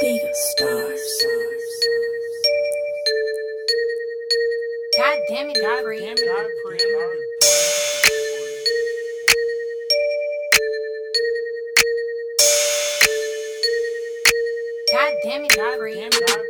Tiga stars. God damn it, Dupree. God damn it, Dupree.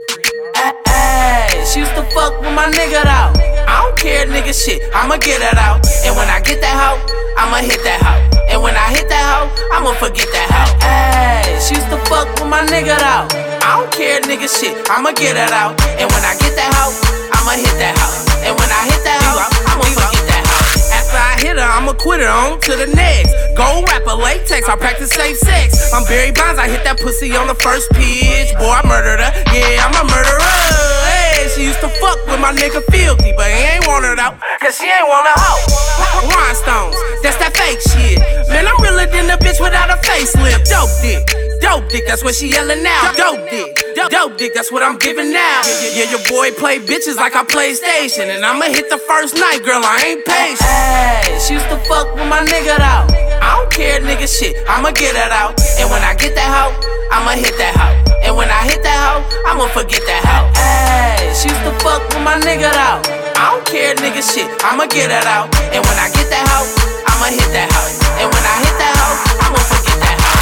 Ay, she used to fuck with my nigga though. I don't care, nigga, shit, I'ma get it out. And when I get that hoe, I'ma hit that hoe. And when I hit that hoe, I'ma forget that hoe. Ay, she used to fuck with my nigga though. I don't care, nigga, shit, I'ma get it out. And when I get that hoe, I'ma hit that hoe. And when I hit that hoe, I'ma forget that hoe. After I hit her, I'ma quit her, on to the next. Gold rapper, latex, I practice safe sex. I'm Barry Bonds, I hit that pussy on the first pitch. Boy, I murdered her, yeah, I'm a murderer. Hey, she used to fuck with my nigga Filthy, but he ain't want her though, cause she ain't want a hoe. Rhinestones, that's that fake shit. Man, I'm realer than a bitch without a facelift. Dope dick, that's what she yelling now. Dope dick, that's what I'm giving now. Yeah, your boy play bitches like I play station, and I'ma hit the first night, girl, I ain't patient. Hey, she used to fuck with my nigga though. I don't care, nigga, shit, I'ma get it out. And when I get that hoe, I'ma hit that hoe. And when I hit that hoe, I'ma forget that hoe. Hey, she used to fuck with my nigga though. I don't care, nigga, shit, I'ma get it out. And when I get that hoe, I'ma hit that hoe. And when I hit that hoe, I'ma forget that hoe.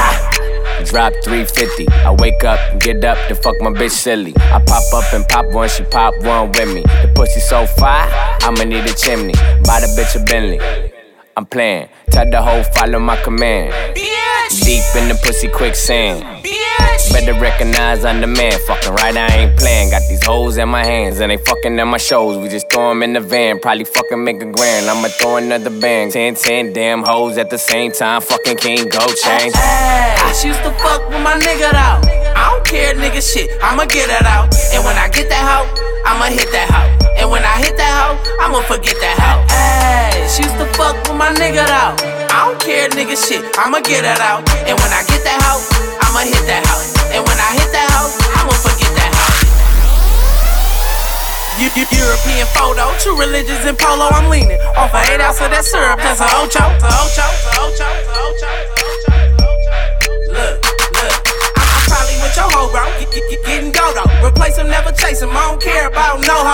Drop 350, I wake up and get up to fuck my bitch silly. I pop up and pop one, she pop one with me. The pussy so fire, I'ma need a chimney. Buy the bitch a Bentley, I'm playing. Tell the hoe follow my command. Deep in the pussy quicksand. Better recognize I'm the man. Fucking right, I ain't playing. Got these hoes in my hands and they fucking in my shows. We just throw them in the van. Probably fucking make a grand. I'ma throw another bang. 10 damn hoes at the same time. Fucking King Gold Chain. Hey, she used to fuck with my nigga though. I don't care, nigga, shit, I'ma get it out. And when I get that hoe, I'ma hit that hoe. And when I hit that hoe, I'ma forget that hoe. Hey, she used to fuck with my nigga though. I don't care, nigga, shit, I'ma get it out. And when I get that hoe, I'ma hit that hoe. And when I hit that hoe, I'ma forget that hoe. European photo, true religions in polo, I'm leaning off of 8 ounces of that syrup, that's a ocho. Look, I'm probably with your hoe, bro, getting go though. Replace him, never chase him, I don't care about no hoe.